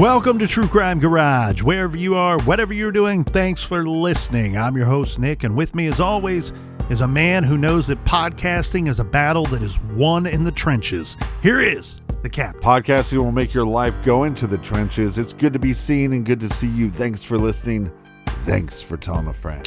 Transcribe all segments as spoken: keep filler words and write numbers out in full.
Welcome to True Crime Garage. Wherever you are, whatever you're doing, thanks for listening. I'm your host, Nick, and with me, as always, is a man who knows that podcasting is a battle that is won in the trenches. Here is the Captain. Podcasting will make your life go into the trenches. It's good to be seen and good to see you. Thanks for listening. Thanks for telling a friend.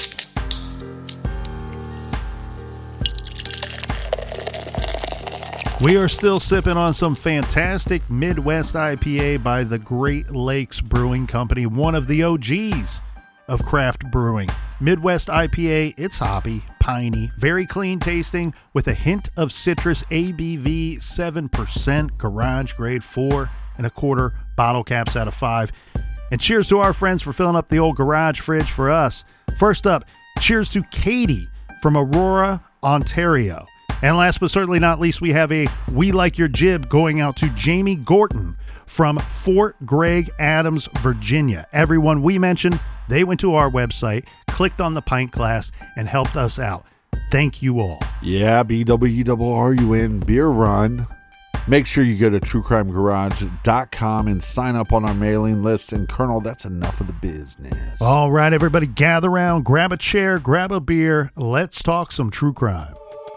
We are still sipping on some fantastic Midwest I P A by the Great Lakes Brewing Company, one of the O Gs of craft brewing. Midwest I P A, it's hoppy, piney, very clean tasting with a hint of citrus, A B V seven percent, garage grade four and a quarter, bottle caps out of five. And cheers to our friends for filling up the old garage fridge for us. First up, cheers to Katie from Aurora, Ontario. And last but certainly not least, we have a We Like Your Jib going out to Jamie Gorton from Fort Gregg Adams, Virginia. Everyone we mentioned, they went to our website, clicked on the pint glass, and helped us out. Thank you all. Yeah, B W E R U N, beer run. Make sure you go to true crime garage dot com and sign up on our mailing list. And Colonel, that's enough of the business. All right, everybody, gather around, grab a chair, grab a beer. Let's talk some true crime.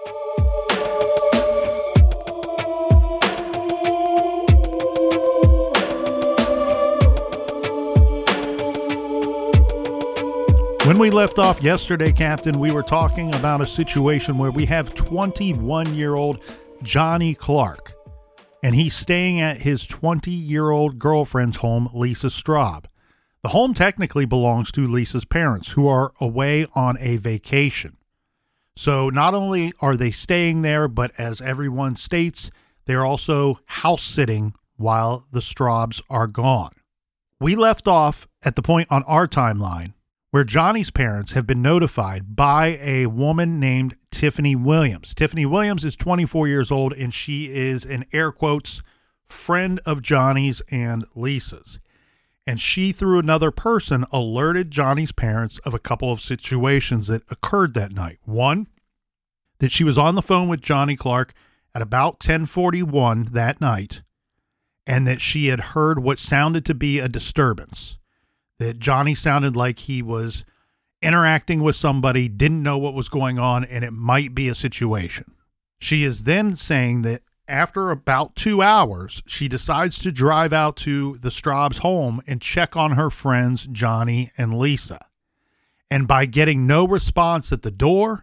When we left off yesterday, Captain, we were talking about a situation where we have twenty-one-year-old Johnny Clark, and he's staying at his twenty-year-old girlfriend's home, Lisa Straub. The home technically belongs to Lisa's parents, who are away on a vacation. So not only are they staying there, but as everyone states, they're also house-sitting while the Straubs are gone. We left off at the point on our timeline where Johnny's parents have been notified by a woman named Tiffany Williams. Tiffany Williams is twenty-four years old, and she is an air quotes friend of Johnny's and Lisa's. And she, through another person, alerted Johnny's parents of a couple of situations that occurred that night. One, that she was on the phone with Johnny Clark at about ten forty-one that night, and that she had heard what sounded to be a disturbance. That Johnny sounded like he was interacting with somebody, didn't know what was going on, and it might be a situation. She is then saying that after about two hours, she decides to drive out to the Straub's home and check on her friends, Johnny and Lisa. And by getting no response at the door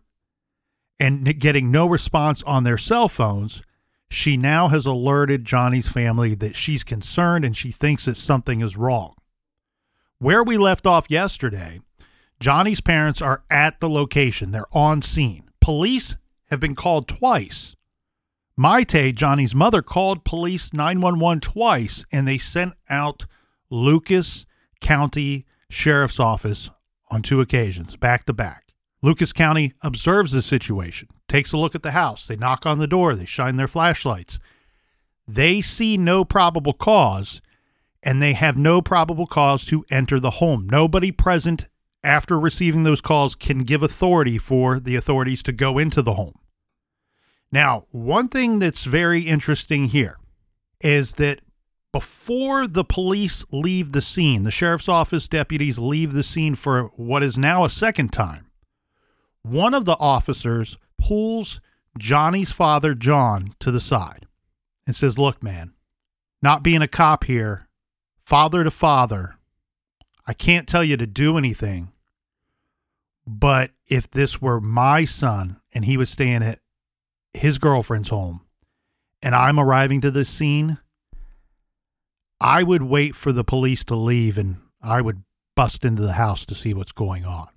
and getting no response on their cell phones, she now has alerted Johnny's family that she's concerned and she thinks that something is wrong. Where we left off yesterday, Johnny's parents are at the location. They're on scene. Police have been called twice. Maite, Johnny's mother, called police nine one one twice, and they sent out Lucas County Sheriff's Office on two occasions, back to back. Lucas County observes the situation, takes a look at the house. They knock on the door. They shine their flashlights. They see no probable cause, and they have no probable cause to enter the home. Nobody present after receiving those calls can give authority for the authorities to go into the home. Now, one thing that's very interesting here is that before the police leave the scene, the sheriff's office deputies leave the scene for what is now a second time, one of the officers pulls Johnny's father, John, to the side and says, "Look, man, not being a cop here, father to father, I can't tell you to do anything, but if this were my son and he was staying at his girlfriend's home and I'm arriving to this scene, I would wait for the police to leave and I would bust into the house to see what's going on."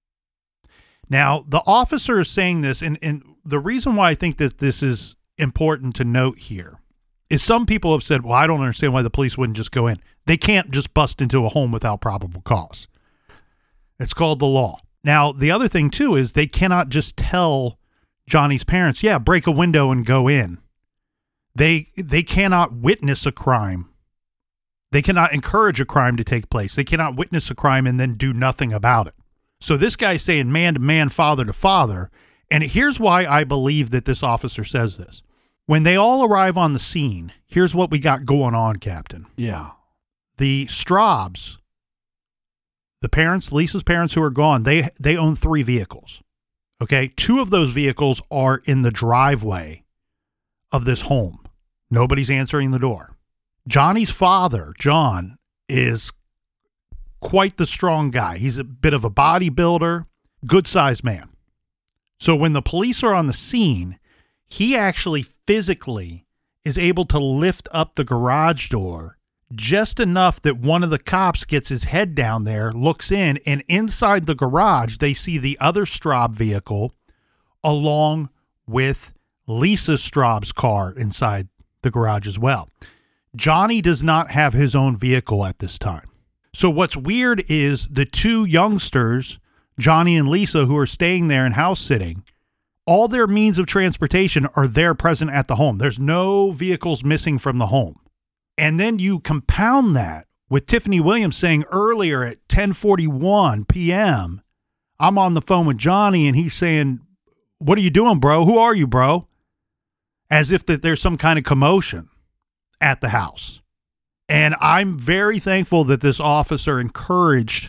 Now, the officer is saying this, and, and the reason why I think that this is important to note here is some people have said, well, I don't understand why the police wouldn't just go in. They can't just bust into a home without probable cause. It's called the law. Now, the other thing, too, is they cannot just tell Johnny's parents, yeah, break a window and go in. They they cannot witness a crime. They cannot encourage a crime to take place. They cannot witness a crime and then do nothing about it. So this guy's saying man to man, father to father. And here's why I believe that this officer says this. When they all arrive on the scene, here's what we got going on, Captain. Yeah. the Straubs, the parents, Lisa's parents who are gone, they they own three vehicles. Okay, two of those vehicles are in the driveway of this home. Nobody's answering the door. Johnny's father, John, is quite the strong guy. He's a bit of a bodybuilder, good-sized man. So when the police are on the scene, he actually physically is able to lift up the garage door just enough that one of the cops gets his head down there, looks in, and inside the garage, they see the other Straub vehicle along with Lisa Straub's car inside the garage as well. Johnny does not have his own vehicle at this time. So what's weird is the two youngsters, Johnny and Lisa, who are staying there and house sitting, all their means of transportation are there present at the home. There's no vehicles missing from the home. And then you compound that with Tiffany Williams saying earlier at ten forty-one p.m., I'm on the phone with Johnny and he's saying, what are you doing, bro? Who are you, bro? As if that there's some kind of commotion at the house. And I'm very thankful that this officer encouraged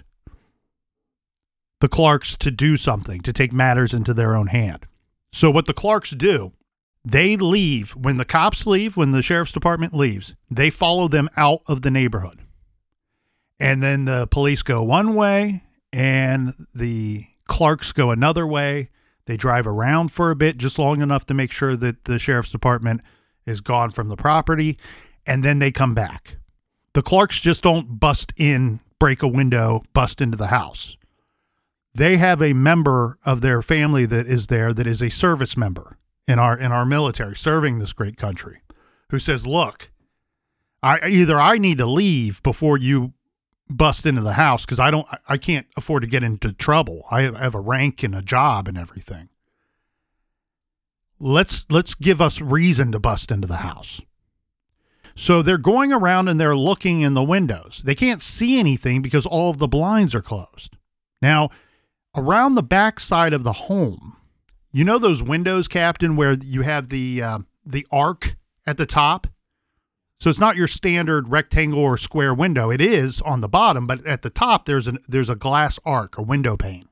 the Clarks to do something, to take matters into their own hand. So what the Clarks do, they leave. When the cops leave, when the sheriff's department leaves, they follow them out of the neighborhood. And then the police go one way and the Clarks go another way. They drive around for a bit, just long enough to make sure that the sheriff's department is gone from the property. And then they come back. The Clarks just don't bust in, break a window, bust into the house. They have a member of their family that is there that is a service member in our in our military serving this great country, who says, look, I either I need to leave before you bust into the house because I don't I can't afford to get into trouble. I have, I have a rank and a job and everything. Let's let's give us reason to bust into the house. So they're going around and they're looking in the windows. They can't see anything because all of the blinds are closed. Now, around the back side of the home, you know those windows, Captain, where you have the uh, the arc at the top? So it's not your standard rectangle or square window. It is on the bottom, but at the top there's an there's a glass arc, a window pane.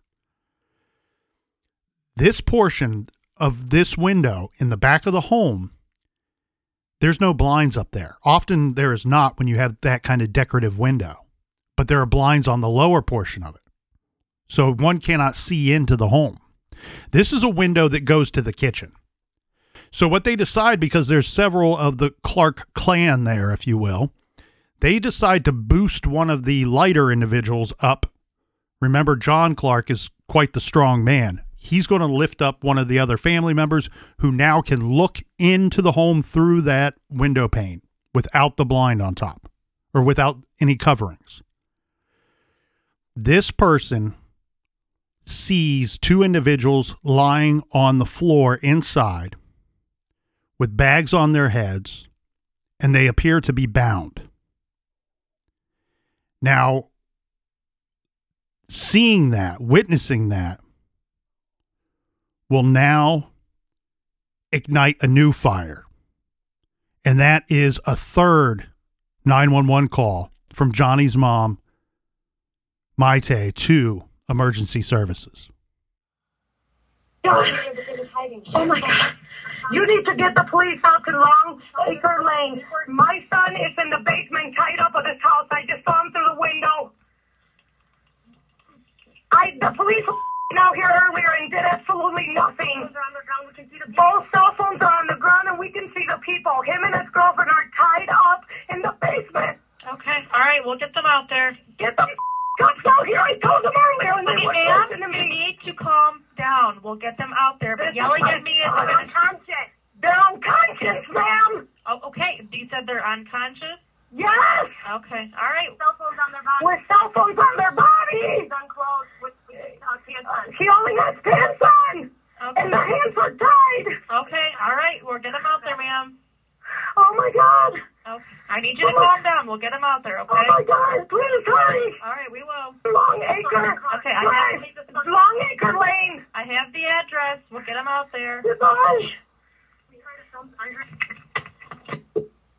This portion of this window in the back of the home, there's no blinds up there. Often there is not when you have that kind of decorative window, but there are blinds on the lower portion of it. So one cannot see into the home. This is a window that goes to the kitchen. So what they decide, because there's several of the Clark clan there, if you will, they decide to boost one of the lighter individuals up. Remember, John Clark is quite the strong man. He's going to lift up one of the other family members who now can look into the home through that window pane without the blind on top or without any coverings. This person sees two individuals lying on the floor inside with bags on their heads, and they appear to be bound. Now, seeing that, witnessing that, will now ignite a new fire. And that is a third nine one one call from Johnny's mom, Maite, to emergency services. Oh my God. You need to get the police out to Long Acre Lane. My son is in the basement tied up at his house. I just saw him through the window. I the police were out here earlier and did absolutely nothing. Both cell phones are on the ground and we can see the people. Him and his girlfriend are tied up in the basement. Okay, all right, we'll get them out there. Get the cops out here. I told them earlier and they Hey, were ma'am, listening to you me. need to calm down. We'll get them out there. But This yelling is at me is my- going unconscious. They're unconscious, ma'am. Oh, okay. You said they're unconscious? Yes. Okay, all right. Cell phones on their body. With cell phones on their bodies. Unclothed with, with uh, pants on. She only has pants on. Okay. And the hands are tied. Okay, all right. We'll get them out there, ma'am. Oh my God. Okay. I need you to calm down. We'll get them out there, okay? Oh my God. Please hurry. All right, we will. Long Acre. Okay, I Drive. have- Long Acre Lane. I have the address. We'll get them out there. Goodbye.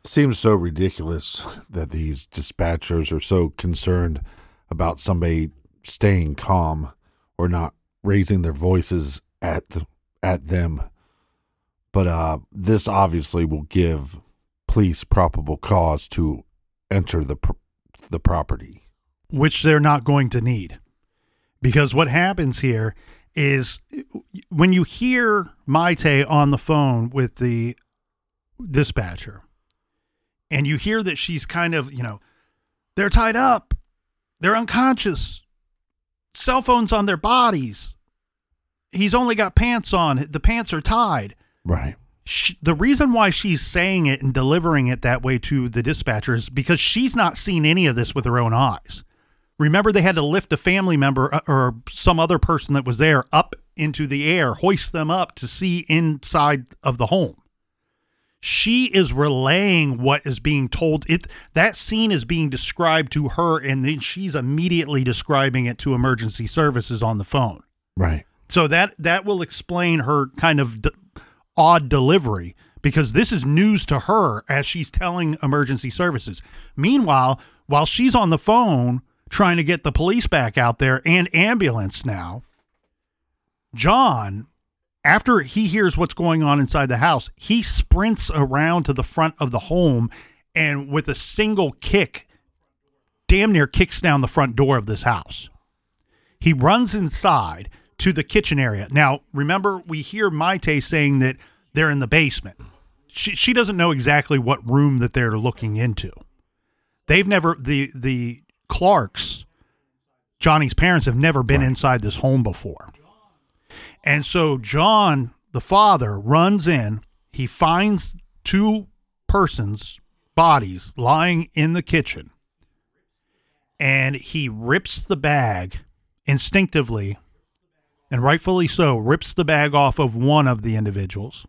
Seems so ridiculous that these dispatchers are so concerned about somebody staying calm or not raising their voices at at them. But uh, this obviously will give police probable cause to enter the pr- the property, which they're not going to need. Because what happens here is when you hear Maite on the phone with the dispatcher and you hear that she's kind of, you know, they're tied up, they're unconscious, cell phones on their bodies, he's only got pants on, the pants are tied. Right. She, the reason why she's saying it and delivering it that way to the dispatcher is because she's not seen any of this with her own eyes. Remember, they had to lift a family member or some other person that was there up into the air, hoist them up to see inside of the home. She is relaying what is being told. It that scene is being described to her, and then she's immediately describing it to emergency services on the phone. Right. So that that will explain her kind of d- odd delivery, because this is news to her as she's telling emergency services. Meanwhile, while she's on the phone trying to get the police back out there and ambulance now, John, after he hears what's going on inside the house, he sprints around to the front of the home and with a single kick, damn near kicks down the front door of this house. He runs inside to the kitchen area. Now, remember, we hear Maite saying that they're in the basement. She she doesn't know exactly what room that they're looking into. They've never, the the Clarks, Johnny's parents, have never been right. inside this home before. And so John, the father, runs in. He finds two persons' bodies lying in the kitchen. And he rips the bag instinctively, and rightfully so, rips the bag off of one of the individuals.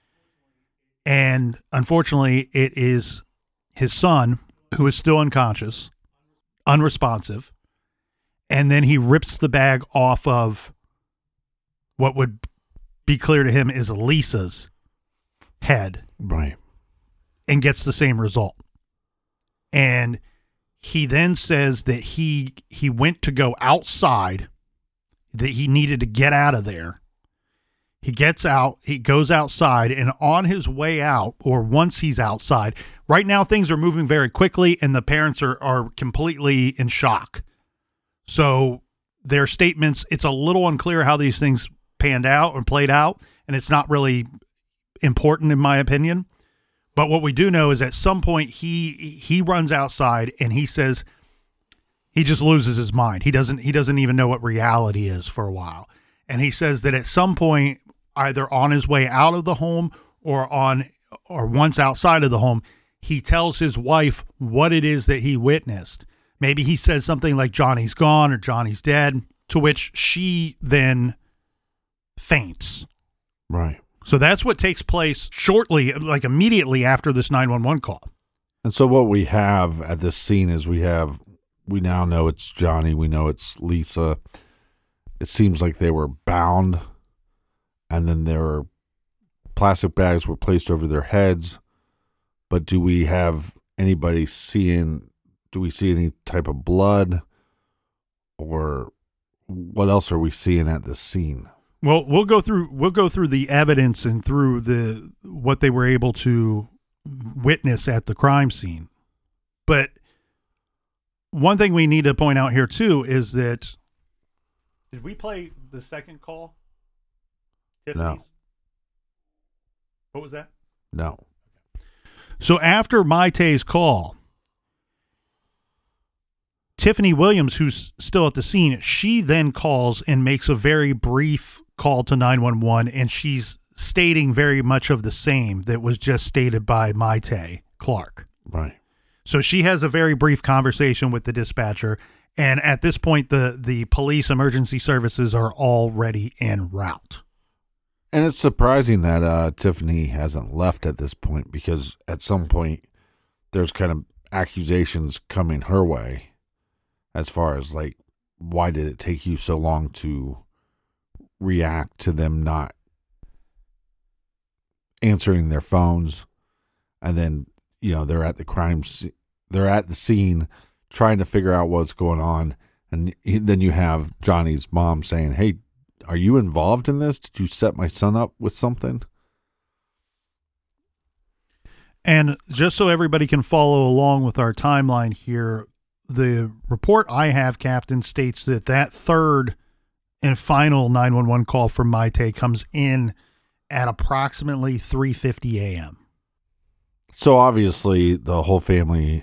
And unfortunately, it is his son, who is still unconscious, unresponsive. And then he rips the bag off of what would be clear to him is Lisa's head. Right. And gets the same result. And he then says that he he went to go outside, that he needed to get out of there. He gets out, he goes outside, and on his way out, or once he's outside, right now things are moving very quickly and the parents are, are completely in shock. So their statements, it's a little unclear how these things panned out or played out, and it's not really important in my opinion. But what we do know is at some point he he runs outside and he says he just loses his mind. He doesn't he doesn't even know what reality is for a while. And he says that at some point, either on his way out of the home or on or once outside of the home, he tells his wife what it is that he witnessed. Maybe he says something like Johnny's gone or Johnny's dead, to which she then faints. Right. So that's what takes place shortly, like immediately after this nine one one call. And so what we have at this scene is we have, we now know it's Johnny. We know it's Lisa. It seems like they were bound, and then their plastic bags were placed over their heads. But do we have anybody seeing, do we see any type of blood, or what else are we seeing at this scene? Well, we'll go through we'll go through the evidence and through the what they were able to witness at the crime scene. But one thing we need to point out here too is that, did we play the second call? Tiffany's? No. What was that? No. So after Maite's call, Tiffany Williams, who's still at the scene, she then calls and makes a very brief call to nine one one, and she's stating very much of the same that was just stated by Maite Clark. Right. So she has a very brief conversation with the dispatcher, and at this point, the, the police emergency services are already en route. And it's surprising that uh, Tiffany hasn't left at this point, because at some point there's kind of accusations coming her way as far as like, why did it take you so long to react to them not answering their phones? And then you know, they're at the crime scene, they're at the scene trying to figure out what's going on. And he, then you have Johnny's mom saying, "Hey, are you involved in this? Did you set my son up with something?" And just so everybody can follow along with our timeline here, the report I have, Captain, states that that third and final nine one one call from Maite comes in at approximately three fifty a.m. So obviously the whole family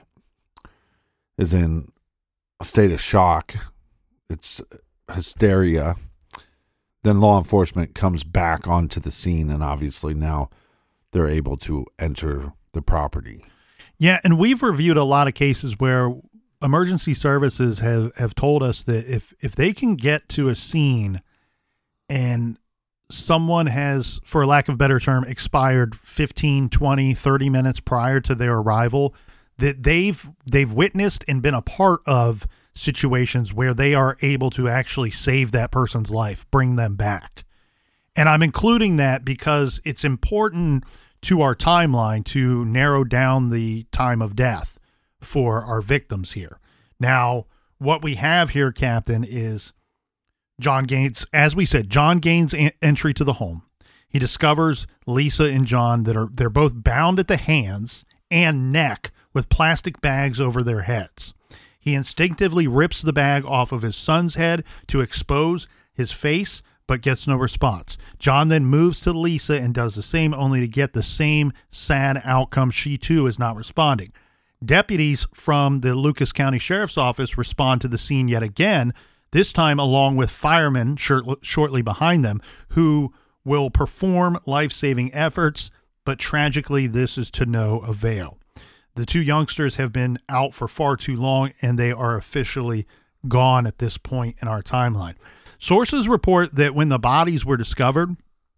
is in a state of shock. It's hysteria. Then law enforcement comes back onto the scene, and obviously now they're able to enter the property. Yeah, and we've reviewed a lot of cases where emergency services have, have told us that if, if they can get to a scene and someone has, for lack of a better term, expired fifteen, twenty, thirty minutes prior to their arrival, that they've they've witnessed and been a part of situations where they are able to actually save that person's life, bring them back. And I'm including that because it's important to our timeline to narrow down the time of death for our victims here. Now, what we have here, Captain, is John Gaines, as we said, John Gaines' en- entry to the home. He discovers Lisa and John that are they're both bound at the hands and neck with plastic bags over their heads. He instinctively rips the bag off of his son's head to expose his face, but gets no response. John then moves to Lisa and does the same, only to get the same sad outcome. She too is not responding. Deputies from the Lucas County Sheriff's Office respond to the scene yet again, this time along with firemen short- shortly behind them, who will perform life-saving efforts, but tragically this is to no avail. The two youngsters have been out for far too long, and they are officially gone at this point in our timeline. Sources report that when the bodies were discovered,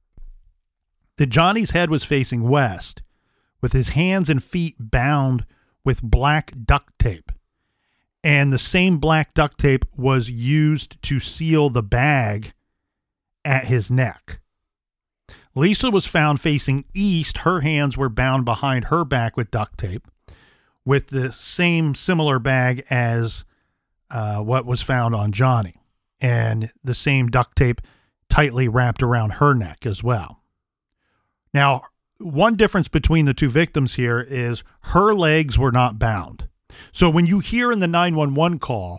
that Johnny's head was facing west, with his hands and feet bound with black duct tape. And the same black duct tape was used to seal the bag at his neck. Lisa was found facing east. Her hands were bound behind her back with duct tape, with the same similar bag as uh, what was found on Johnny, and the same duct tape tightly wrapped around her neck as well. Now, one difference between the two victims here is her legs were not bound. So when you hear in the nine one one call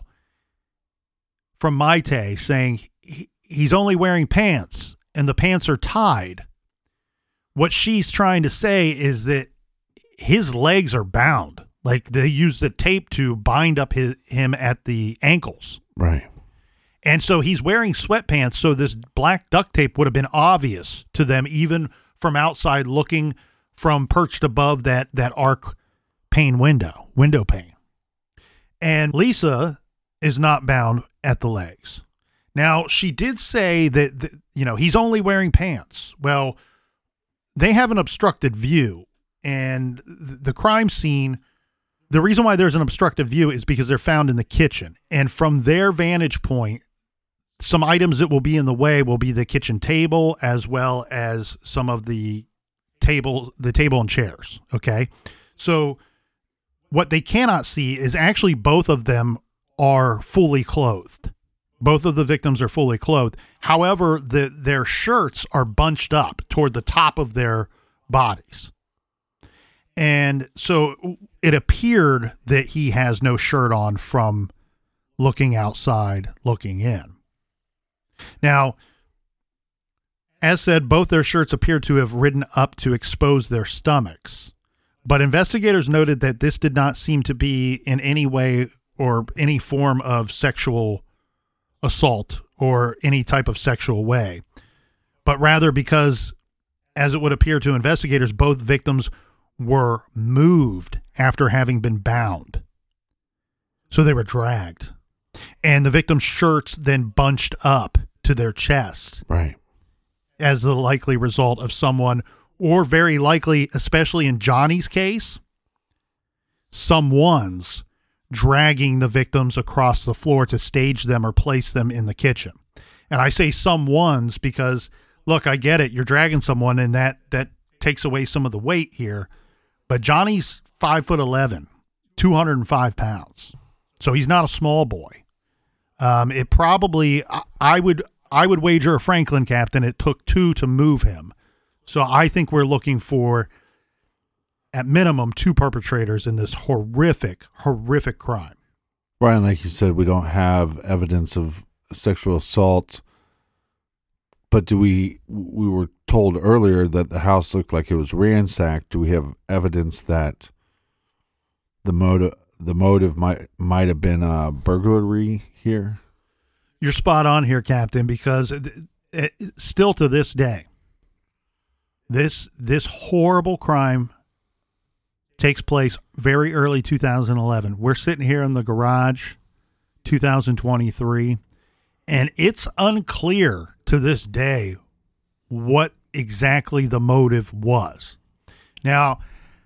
from Maite saying he, he's only wearing pants and the pants are tied, what she's trying to say is that his legs are bound. Like they use the tape to bind up his, him at the ankles. Right. And so he's wearing sweatpants. So this black duct tape would have been obvious to them, even from outside looking from perched above that, that arc pane window, window pane. And Lisa is not bound at the legs. Now, she did say that, that, you know, he's only wearing pants. Well, they have an obstructed view, and the crime scene, the reason why there's an obstructive view is because they're found in the kitchen. And from their vantage point, some items that will be in the way will be the kitchen table, as well as some of the table, the table and chairs. Okay. So what they cannot see is actually both of them are fully clothed. Both of the victims are fully clothed. However, the, their shirts are bunched up toward the top of their bodies. And so it appeared that he has no shirt on from looking outside, looking in. Now, as said, both their shirts appear to have ridden up to expose their stomachs. But investigators noted that this did not seem to be in any way or any form of sexual assault or any type of sexual way, but rather because, as it would appear to investigators, both victims were moved after having been bound. So they were dragged. And the victim's shirts then bunched up to their chests. Right. As the likely result of someone, or very likely, especially in Johnny's case, someone's dragging the victims across the floor to stage them or place them in the kitchen. And I say someone's because, look, I get it. You're dragging someone, and that, that takes away some of the weight here. But Johnny's five foot eleven, two hundred five pounds. So he's not a small boy. Um, it probably, I, I would, I would wager a Franklin, Captain, it took two to move him. So I think we're looking for, at minimum, two perpetrators in this horrific, horrific crime. Brian, like you said, we don't have evidence of sexual assault, but do we, we were told earlier that the house looked like it was ransacked. Do we have evidence that the motive, the motive might, might have been a burglary here? You're spot on here, Captain, because it, it, still to this day, this, this horrible crime takes place very early two thousand eleven. We're sitting here in the garage, two thousand twenty-three, and it's unclear to this day what exactly the motive was. Now,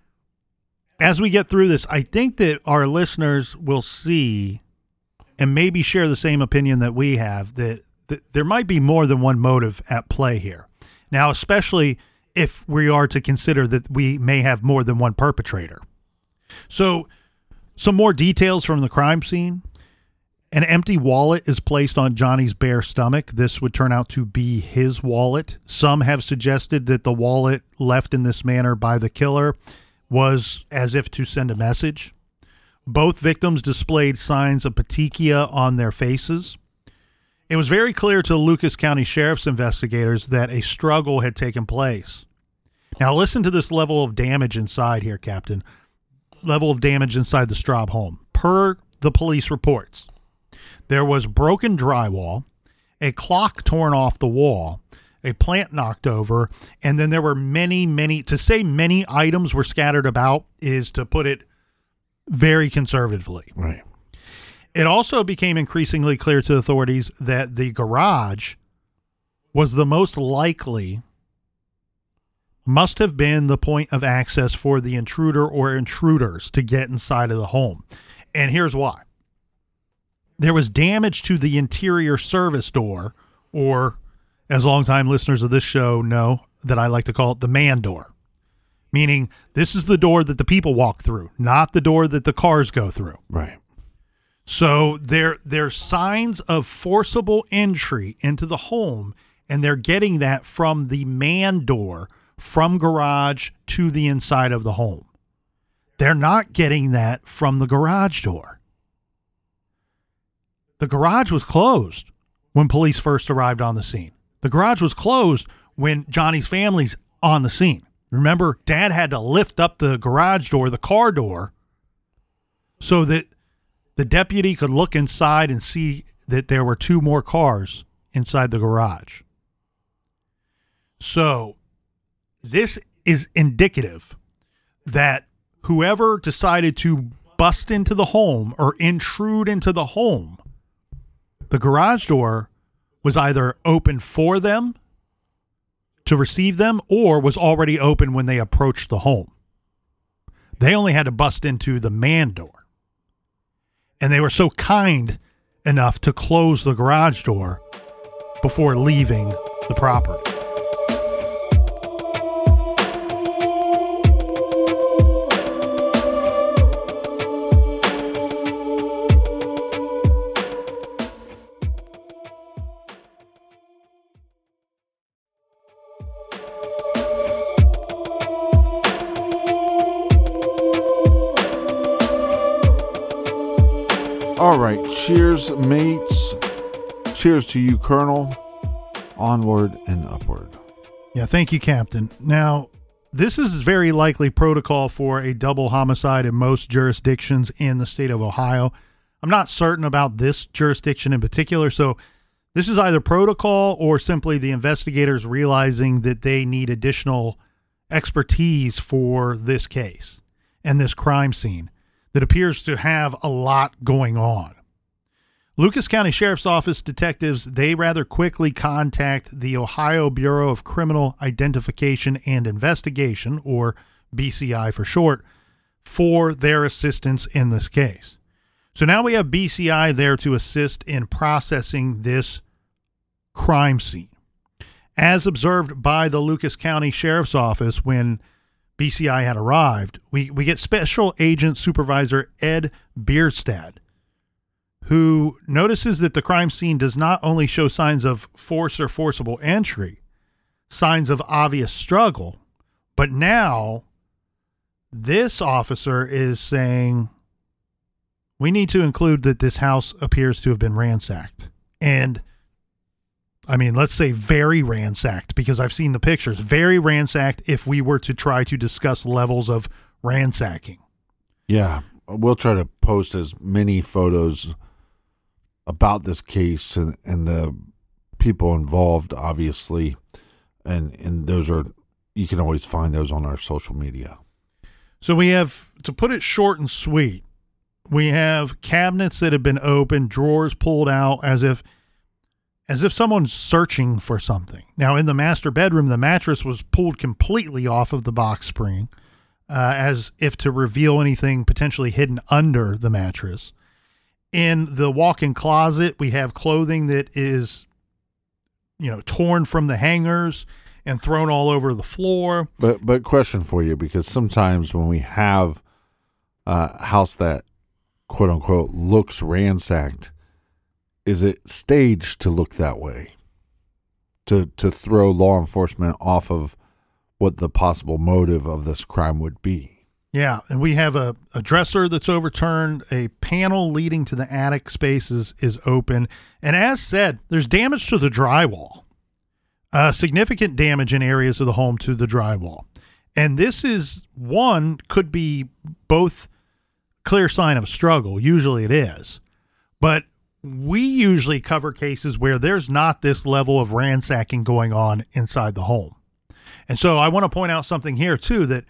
as we get through this, I think that our listeners will see and maybe share the same opinion that we have, that, that there might be more than one motive at play here. Now, especially if we are to consider that we may have more than one perpetrator. So, some more details from the crime scene. An empty wallet is placed on Johnny's bare stomach. This would turn out to be his wallet. Some have suggested that the wallet left in this manner by the killer was as if to send a message. Both victims displayed signs of petechia on their faces. It was very clear to Lucas County Sheriff's investigators that a struggle had taken place. Now listen to this level of damage inside here, Captain. Level of damage inside the Straub home. Per the police reports, there was broken drywall, a clock torn off the wall, a plant knocked over, and then there were many, many, to say many items were scattered about is to put it very conservatively. Right. It also became increasingly clear to authorities that the garage was the most likely, must have been the point of access for the intruder or intruders to get inside of the home. And here's why. There was damage to the interior service door, or as longtime listeners of this show know that I like to call it the man door. Meaning this is the door that the people walk through, not the door that the cars go through. Right. So there, there's signs of forcible entry into the home, and they're getting that from the man door from garage to the inside of the home. They're not getting that from the garage door. The garage was closed when police first arrived on the scene. The garage was closed when Johnny's family's on the scene. Remember, Dad had to lift up the garage door, the car door, so that the deputy could look inside and see that there were two more cars inside the garage. So this is indicative that whoever decided to bust into the home or intrude into the home, the garage door was either open for them to receive them or was already open when they approached the home. They only had to bust into the man door. And they were so kind enough to close the garage door before leaving the property. All right, cheers, mates. Cheers to you, Colonel. Onward and upward. Yeah, thank you, Captain. Now, this is very likely protocol for a double homicide in most jurisdictions in the state of Ohio. I'm not certain about this jurisdiction in particular, so this is either protocol or simply the investigators realizing that they need additional expertise for this case and this crime scene that appears to have a lot going on. Lucas County Sheriff's Office detectives, they rather quickly contact the Ohio Bureau of Criminal Identification and Investigation, or B C I for short, for their assistance in this case. So now we have B C I there to assist in processing this crime scene. As observed by the Lucas County Sheriff's Office when B C I had arrived, we, we get Special Agent Supervisor Ed Bierstad, who notices that the crime scene does not only show signs of force or forcible entry, signs of obvious struggle, but now this officer is saying we need to include that this house appears to have been ransacked. And I mean, let's say very ransacked, because I've seen the pictures. Very ransacked if we were to try to discuss levels of ransacking. Yeah, we'll try to post as many photos about this case and, and the people involved, obviously. And, and those are, you can always find those on our social media. So we have, to put it short and sweet, we have cabinets that have been opened, drawers pulled out as if as if someone's searching for something. Now, in the master bedroom, the mattress was pulled completely off of the box spring, uh, as if to reveal anything potentially hidden under the mattress. In the walk-in closet, we have clothing that is, you know, torn from the hangers and thrown all over the floor. But but question for you, because sometimes when we have a house that quote unquote looks ransacked, is it staged to look that way? To to throw law enforcement off of what the possible motive of this crime would be? Yeah, and we have a, a dresser that's overturned, a panel leading to the attic spaces is open, and as said, there's damage to the drywall. Uh, significant damage in areas of the home to the drywall. And this is, one, could be both clear sign of struggle. Usually it is. But we usually cover cases where there's not this level of ransacking going on inside the home. And so I want to point out something here, too, that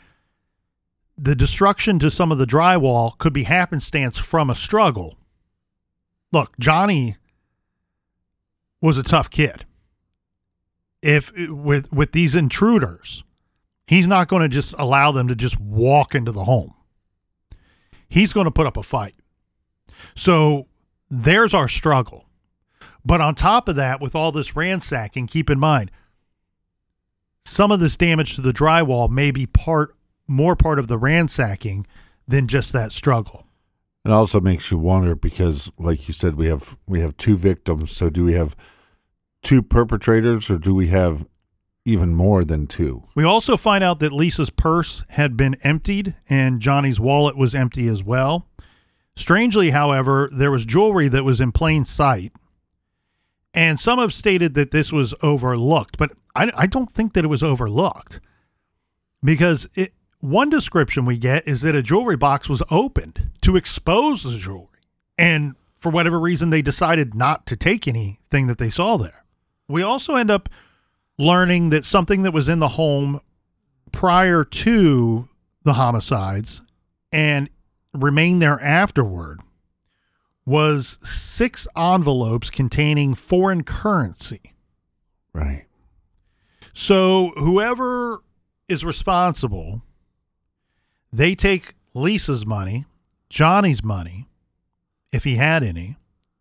the destruction to some of the drywall could be happenstance from a struggle. Look, Johnny was a tough kid. If with with these intruders, he's not going to just allow them to just walk into the home. He's going to put up a fight. So there's our struggle. But on top of that, with all this ransacking, keep in mind, some of this damage to the drywall may be part more part of the ransacking than just that struggle. It also makes you wonder because, like you said, we have we have two victims. So do we have two perpetrators, or do we have even more than two? We also find out that Lisa's purse had been emptied and Johnny's wallet was empty as well. Strangely, however, there was jewelry that was in plain sight. And some have stated that this was overlooked, but I, I don't think that it was overlooked. Because it, one description we get is that a jewelry box was opened to expose the jewelry. And for whatever reason, they decided not to take anything that they saw there. We also end up learning that something that was in the home prior to the homicides and remained there afterward was six envelopes containing foreign currency. Right. So whoever is responsible, they take Lisa's money, Johnny's money, if he had any,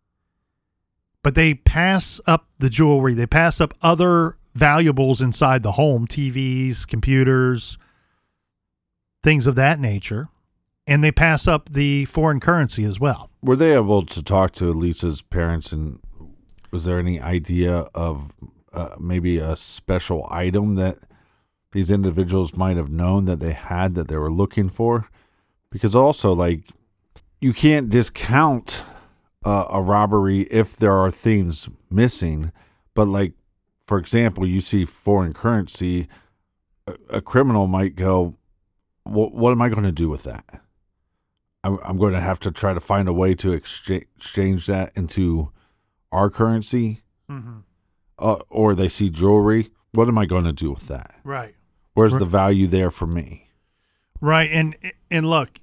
but they pass up the jewelry. They pass up other valuables inside the home, T Vs, computers, things of that nature, and they pass up the foreign currency as well. Were they able to talk to Lisa's parents, and was there any idea of uh, maybe a special item that these individuals might have known that they had that they were looking for? Because also, like, you can't discount uh, a robbery if there are things missing. But, like, for example, you see foreign currency, a, a criminal might go, what, what am I going to do with that? I'm, I'm going to have to try to find a way to exchange, exchange that into our currency. Mm-hmm. Uh, or they see jewelry. What am I going to do with that? Right. Where's right. the value there for me? Right. And, and look,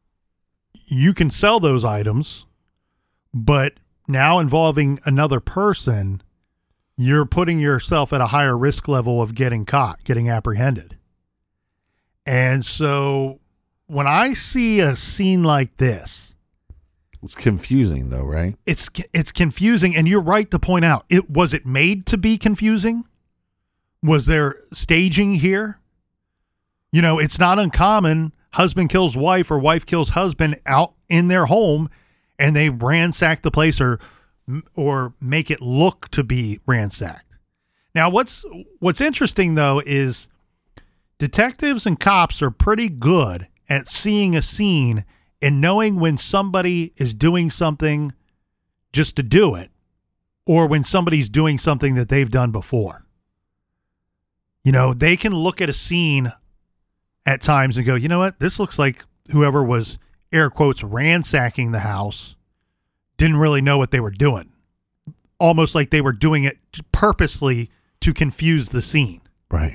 you can sell those items, but now involving another person, you're putting yourself at a higher risk level of getting caught, getting apprehended. And so when I see a scene like this, it's confusing though, right? It's it's confusing, and you're right to point out, it was it made to be confusing? Was there staging here? You know, it's not uncommon. Husband kills wife or wife kills husband out in their home, and they ransack the place or or make it look to be ransacked. Now, what's what's interesting, though, is detectives and cops are pretty good at seeing a scene and knowing when somebody is doing something just to do it or when somebody's doing something that they've done before. You know, they can look at a scene at times and go, you know what, this looks like whoever was, air quotes, ransacking the house didn't really know what they were doing. Almost like they were doing it purposely to confuse the scene. Right.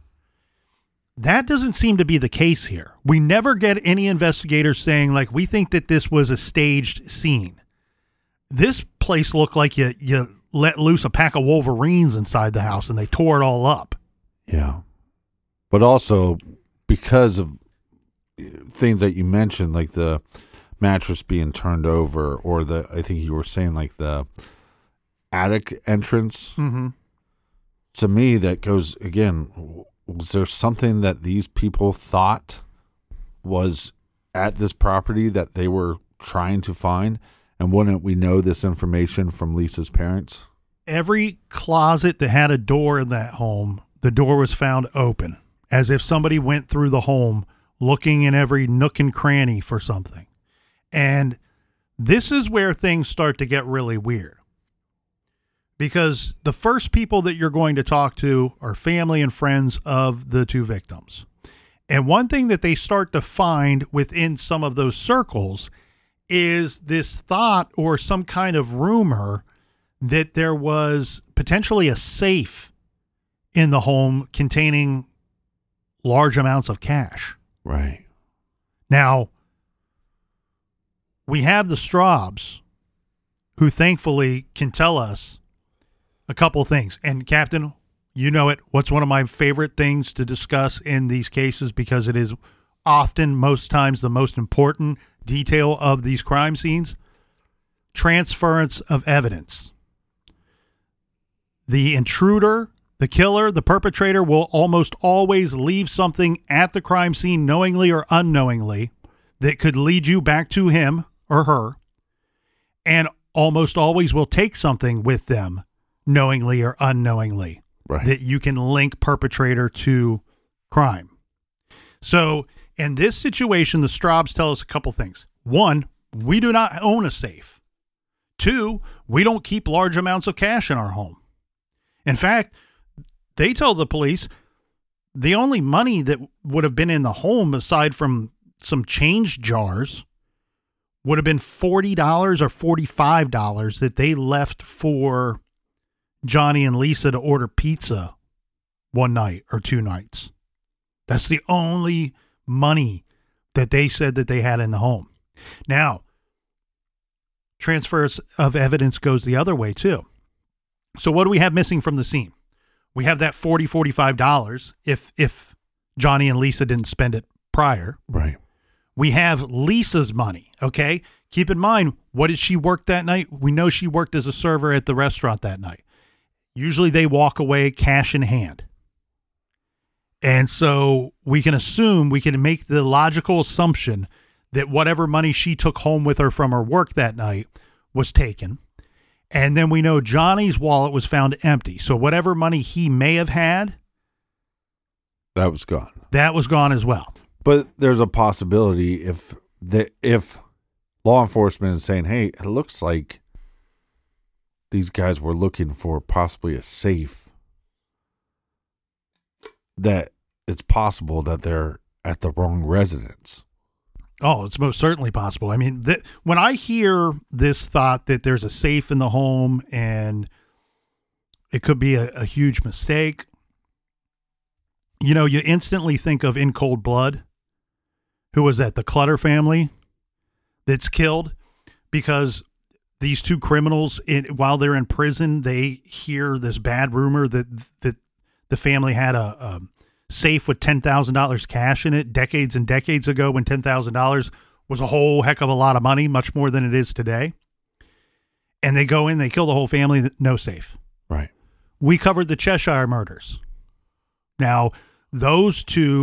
That doesn't seem to be the case here. We never get any investigators saying, like, we think that this was a staged scene. This place looked like you, you let loose a pack of Wolverines inside the house and they tore it all up. Yeah. But also, because of things that you mentioned, like the mattress being turned over, or the, I think you were saying like the attic entrance, Mm-hmm. to me, that goes, again, was there something that these people thought was at this property that they were trying to find? And wouldn't we know this information from Lisa's parents? Every closet that had a door in that home, the door was found open, as if somebody went through the home looking in every nook and cranny for something. And this is where things start to get really weird. Because the first people that you're going to talk to are family and friends of the two victims. And one thing that they start to find within some of those circles is this thought or some kind of rumor that there was potentially a safe in the home containing large amounts of cash. Right. Now, we have the Straubs, who thankfully can tell us a couple things. And Captain, you know it. What's one of my favorite things to discuss in these cases, because it is often, most times, the most important detail of these crime scenes? Transference of evidence. The intruder, the killer, the perpetrator will almost always leave something at the crime scene, knowingly or unknowingly, that could lead you back to him or her, and almost always will take something with them, knowingly or unknowingly, right, that you can link perpetrator to crime. So in this situation, the Straubs tell us a couple things. One, we do not own a safe. Two, we don't keep large amounts of cash in our home. In fact, they tell the police the only money that would have been in the home, aside from some change jars, would have been forty dollars or forty-five dollars that they left for Johnny and Lisa to order pizza one night or two nights. That's the only money that they said that they had in the home. Now, transfers of evidence goes the other way too. So what do we have missing from the scene? We have that forty dollars, forty-five dollars if if Johnny and Lisa didn't spend it prior. Right. We have Lisa's money, okay? Keep in mind, what did she work that night? We know she worked as a server at the restaurant that night. Usually they walk away cash in hand. And so we can assume, we can make the logical assumption that whatever money she took home with her from her work that night was taken. And then we know Johnny's wallet was found empty. So whatever money he may have had, that was gone. That was gone as well. But there's a possibility if the if law enforcement is saying, hey, it looks like these guys were looking for possibly a safe, that it's possible that they're at the wrong residence. Oh, it's most certainly possible. I mean, th- when I hear this thought that there's a safe in the home and it could be a, a huge mistake, you know, you instantly think of In Cold Blood. Who was that? The Clutter family that's killed because these two criminals, in, while they're in prison, they hear this bad rumor that that the family had a, a safe with ten thousand dollars cash in it decades and decades ago, when ten thousand dollars was a whole heck of a lot of money, much more than it is today. And they go in, they kill the whole family, no safe. Right. We covered the Cheshire murders. Now, those two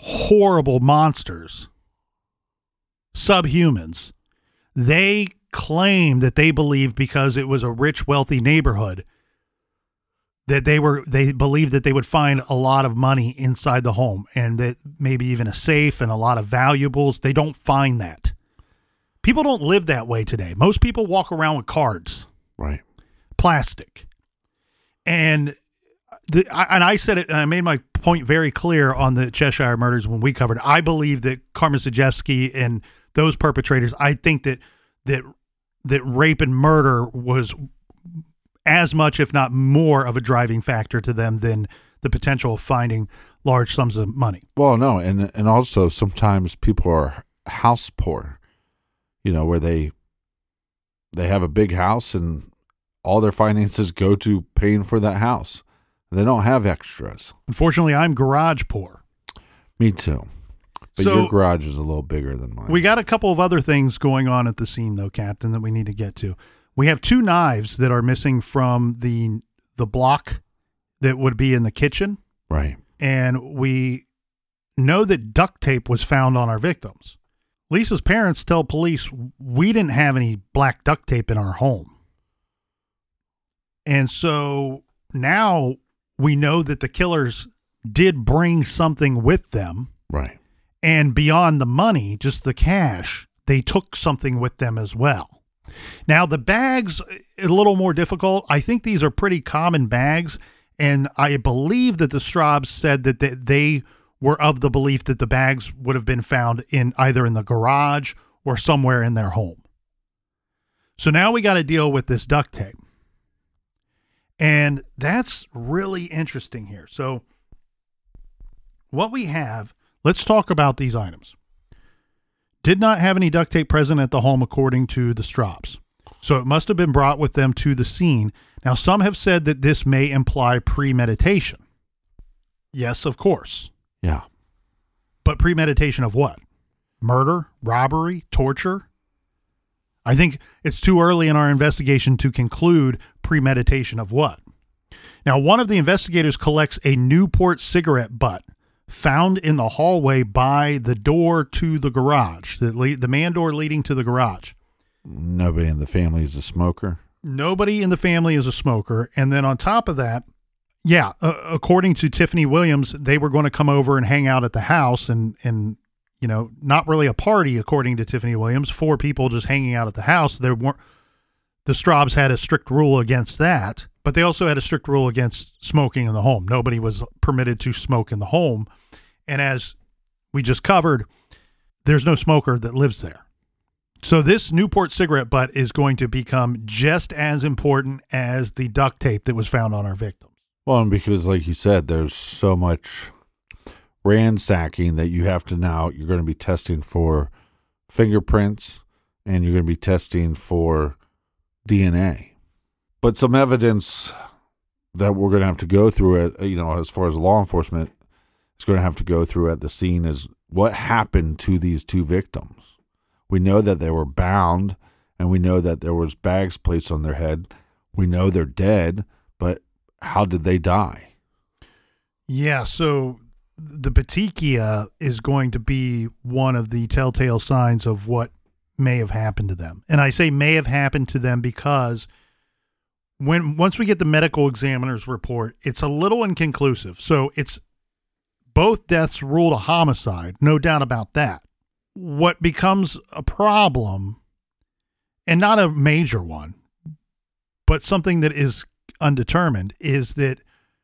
horrible monsters, subhumans. They claim that they believed because it was a rich, wealthy neighborhood that they were they believed that they would find a lot of money inside the home, and that maybe even a safe and a lot of valuables. They don't find that. People don't live that way today. Most people walk around with cards, Right. plastic, and the, I, and I said it, and I made my point very clear on the Cheshire murders when we covered. I believe that Carmen Zajewski and those perpetrators. I think that that that rape and murder was as much, if not more, of a driving factor to them than the potential of finding large sums of money. Well, no, and and also sometimes people are house poor, you know, where they they have a big house and all their finances go to paying for that house. They don't have extras. Unfortunately, I'm garage poor. Me too. But So- your garage is a little bigger than mine. We got a couple of other things going on at the scene, though, Captain, that we need to get to. We have two knives that are missing from the the block that would be in the kitchen, Right. and we know that duct tape was found on our victims. Lisa's parents tell police we didn't have any black duct tape in our home. And so now we know that the killers did bring something with them. Right. And beyond the money, just the cash, they took something with them as well. Now, the bags, a little more difficult. I think these are pretty common bags. And I believe that the Straubs said that they, they were of the belief that the bags would have been found in either in the garage or somewhere in their home. So now we got to deal with this duct tape. And that's really interesting here. So what we have, let's talk about these items. Did not have any duct tape present at the home, according to the Straubs. So it must have been brought with them to the scene. Now, some have said that this may imply premeditation. Yes, of course. Yeah. But premeditation of what? Murder, robbery, torture? I think it's too early in our investigation to conclude premeditation of what. Now, one of the investigators collects a Newport cigarette butt found in the hallway by the door to the garage, the, le- the man door leading to the garage. Nobody in the family is a smoker. Nobody in the family is a smoker. And then on top of that, yeah, uh, according to Tiffany Williams, they were going to come over and hang out at the house and, and, you know, not really a party, according to Tiffany Williams, four people just hanging out at the house. There weren't, the Straubs had a strict rule against that, but they also had a strict rule against smoking in the home. Nobody was permitted to smoke in the home. And as we just covered, there's no smoker that lives there. So this Newport cigarette butt is going to become just as important as the duct tape that was found on our victims. Well, and because like you said, there's so much ransacking that you have to now, you're going to be testing for fingerprints and you're going to be testing for D N A. But some evidence that we're going to have to go through it, you know, as far as law enforcement is going to have to go through at the scene is what happened to these two victims. We know that they were bound and we know that there was bags placed on their head. We know they're dead, but how did they die? Yeah, so the petechia is going to be one of the telltale signs of what may have happened to them. And I say may have happened to them because when once we get the medical examiner's report, it's a little inconclusive. So it's both deaths ruled a homicide, no doubt about that. What becomes a problem, and not a major one, but something that is undetermined, is that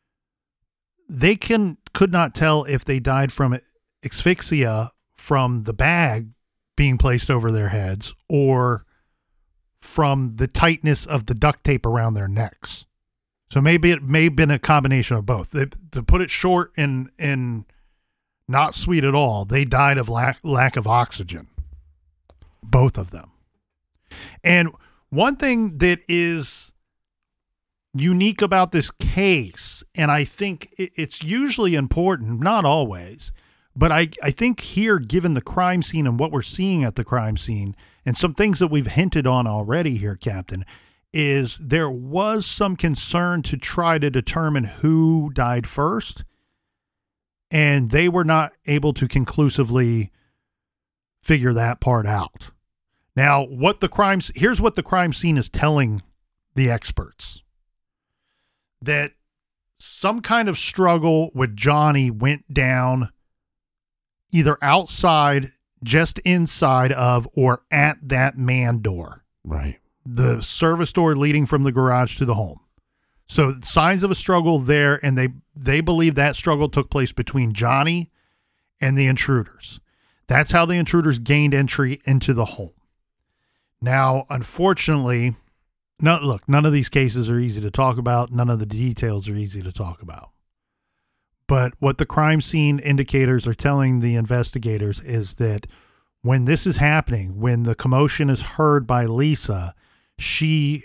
they can could not tell if they died from asphyxia from the bag being placed over their heads or from the tightness of the duct tape around their necks. So maybe it may have been a combination of both. They, to put it short and and not sweet at all, they died of lack lack of oxygen. Both of them. And one thing that is unique about this case, and I think it's usually important, not always, but I, I think here, given the crime scene and what we're seeing at the crime scene, and some things that we've hinted on already here, Captain, is there was some concern to try to determine who died first. And they were not able to conclusively figure that part out. Now, what the crime, here's what the crime scene is telling the experts. That some kind of struggle with Johnny went down either outside, just inside of, or at that man door. Right. The service door leading from the garage to the home. So signs of a struggle there, and they, they believe that struggle took place between Johnny and the intruders. That's how the intruders gained entry into the home. Now, unfortunately, no, look, none of these cases are easy to talk about. None of the details are easy to talk about. But what the crime scene indicators are telling the investigators is that when this is happening, when the commotion is heard by Lisa, she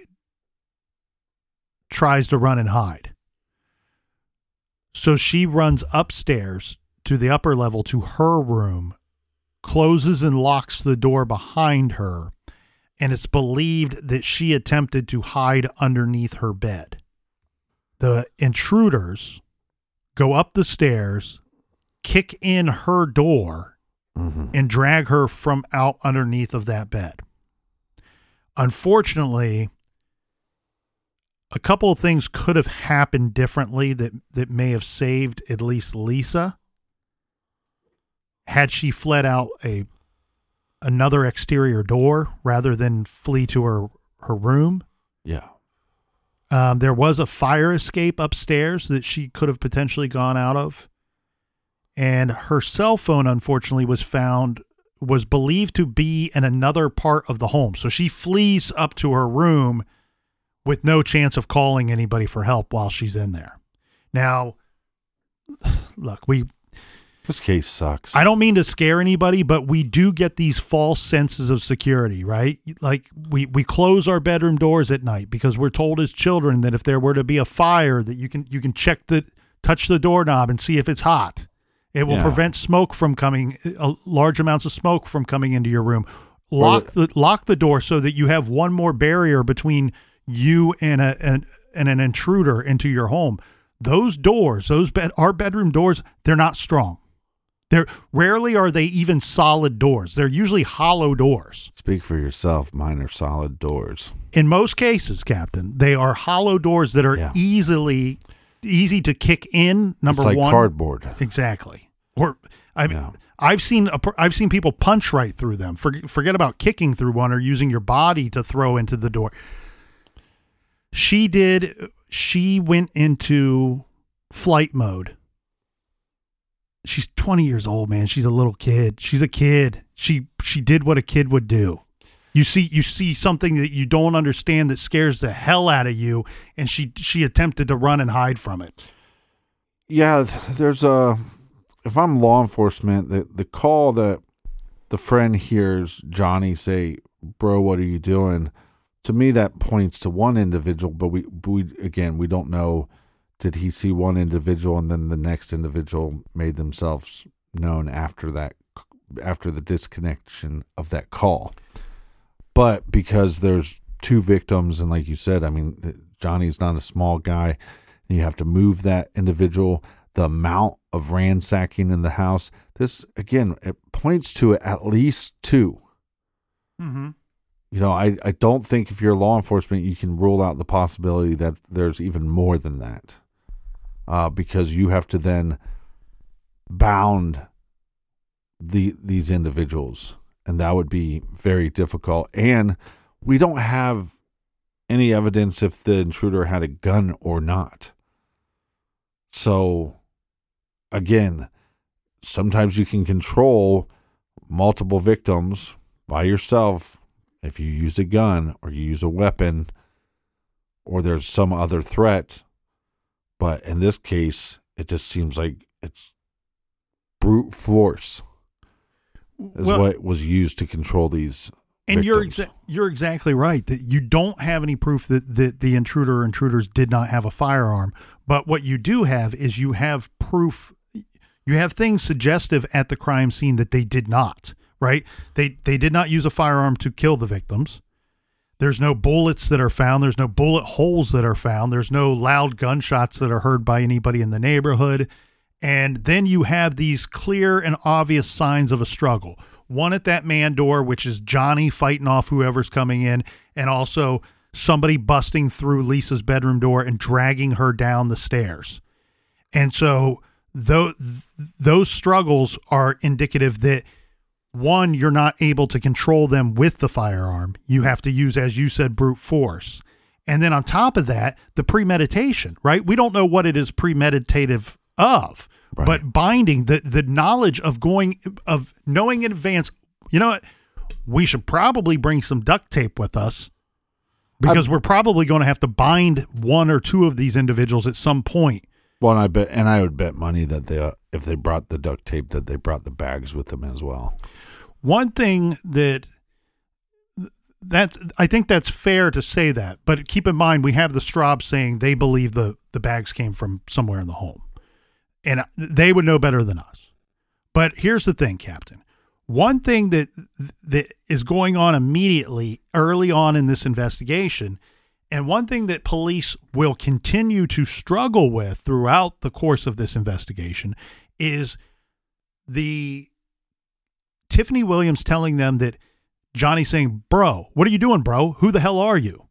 tries to run and hide. So she runs upstairs to the upper level to her room, closes and locks the door behind her, and it's believed that she attempted to hide underneath her bed. The intruders go up the stairs, kick in her door, mm-hmm. and drag her from out underneath of that bed. Unfortunately, a couple of things could have happened differently that, that may have saved at least Lisa had she fled out a another exterior door rather than flee to her, her room. Yeah. Um, there was a fire escape upstairs that she could have potentially gone out of. And her cell phone, unfortunately, was found, was believed to be in another part of the home. So she flees up to her room with no chance of calling anybody for help while she's in there. Now, look, we... This case sucks. I don't mean to scare anybody, but we do get these false senses of security, right? Like we, we close our bedroom doors at night because we're told as children that if there were to be a fire, that you can you can check the touch the doorknob and see if it's hot. It will yeah. prevent smoke from coming, uh, large amounts of smoke from coming into your room. Lock the, the lock the door so that you have one more barrier between you and a and, and an intruder into your home. Those doors, those bed our bedroom doors, they're not strong. They're rarely are they even solid doors. They're usually hollow doors. Speak for yourself. Mine are solid doors. In most cases, Captain, they are hollow doors that are yeah. easily easy to kick in. Number it's like one, cardboard. Exactly. Or I mean, yeah. I've seen a, I've seen people punch right through them. Forget, forget about kicking through one or using your body to throw into the door. She did. She went into flight mode. She's twenty years old, man. She's a little kid. She's a kid. She she did what a kid would do. You see you see something that you don't understand that scares the hell out of you, and she she attempted to run and hide from it. Yeah, there's a if I'm law enforcement, the the call that the friend hears Johnny say, "Bro, what are you doing?" To me, that points to one individual, but we we again we don't know. Did he see one individual and then the next individual made themselves known after that, after the disconnection of that call? But because there's two victims, and like you said, I mean, Johnny's not a small guy, and you have to move that individual, the amount of ransacking in the house, this, again, it points to at least two. Mm-hmm. You know, I, I don't think if you're law enforcement, you can rule out the possibility that there's even more than that. Uh, because you have to then bound the these individuals, and that would be very difficult. And we don't have any evidence if the intruder had a gun or not. So, again, sometimes you can control multiple victims by yourself if you use a gun or you use a weapon or there's some other threat. But in this case, it just seems like it's brute force is well, what was used to control these and victims. you're exa- you're exactly right that you don't have any proof that, that the intruder or intruders did not have a firearm. But what you do have is you have proof. You have things suggestive at the crime scene that they did not, right? They they did not use a firearm to kill the victims. There's no bullets that are found. There's no bullet holes that are found. There's no loud gunshots that are heard by anybody in the neighborhood. And then you have these clear and obvious signs of a struggle. One at that man door, which is Johnny fighting off whoever's coming in, and also somebody busting through Lisa's bedroom door and dragging her down the stairs. And so those, those struggles are indicative that, one, you're not able to control them with the firearm. You have to use, as you said, brute force. And then on top of that, the premeditation, right? We don't know what it is premeditative of, right. But binding, the, the knowledge of going, of knowing in advance, you know what? We should probably bring some duct tape with us because I'm, we're probably going to have to bind one or two of these individuals at some point. Well, and I bet, and I would bet money that they, uh, if they brought the duct tape, that they brought the bags with them as well. One thing that that's, I think that's fair to say that, but keep in mind we have the Straub saying they believe the the bags came from somewhere in the home, and they would know better than us. But here's the thing, Captain. One thing that that is going on immediately early on in this investigation, and one thing that police will continue to struggle with throughout the course of this investigation, is the Tiffany Williams telling them that Johnny's saying, bro, what are you doing, bro? Who the hell are you?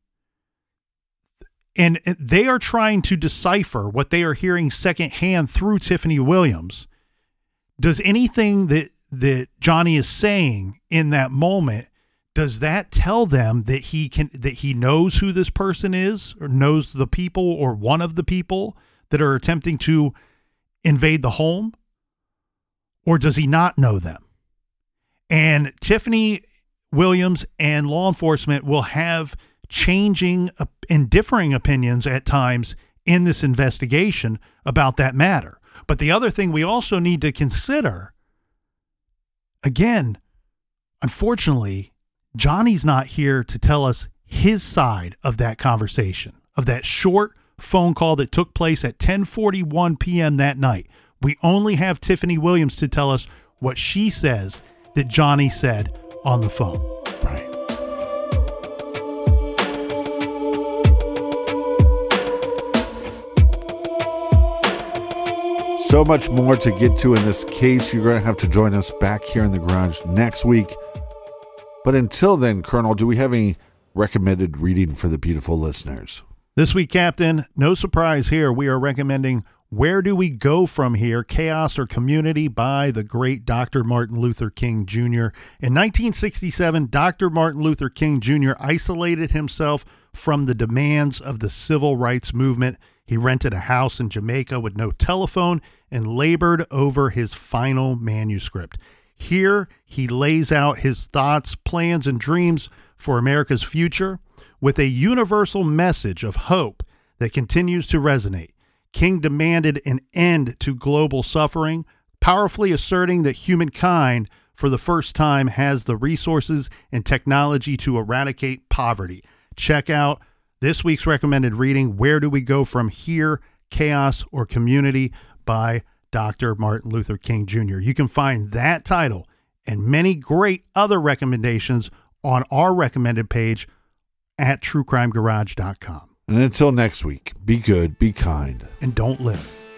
And they are trying to decipher what they are hearing secondhand through Tiffany Williams. Does anything that, that Johnny is saying in that moment, does that tell them that he can, that he knows who this person is, or knows the people, or one of the people that are attempting to invade the home? Or does he not know them? And Tiffany Williams and law enforcement will have changing and differing opinions at times in this investigation about that matter. But the other thing we also need to consider, again, unfortunately, Johnny's not here to tell us his side of that conversation, of that short phone call that took place at ten forty-one p.m. that night. We only have Tiffany Williams to tell us what she says that Johnny said on the phone. Right. So much more to get to in this case. You're going to have to join us back here in the garage next week. But until then, Colonel, do we have any recommended reading for the beautiful listeners? This week, Captain, no surprise here. We are recommending Where Do We Go From Here? Chaos or Community by the great Doctor Martin Luther King Junior In nineteen sixty-seven, Doctor Martin Luther King Junior isolated himself from the demands of the civil rights movement. He rented a house in Jamaica with no telephone and labored over his final manuscript. Here, he lays out his thoughts, plans, and dreams for America's future with a universal message of hope that continues to resonate. King demanded an end to global suffering, powerfully asserting that humankind, for the first time, has the resources and technology to eradicate poverty. Check out this week's recommended reading, Where Do We Go From Here? Chaos or Community by Doctor Martin Luther King Junior You can find that title and many great other recommendations on our recommended page at true crime garage dot com. And until next week, be good, be kind, and don't live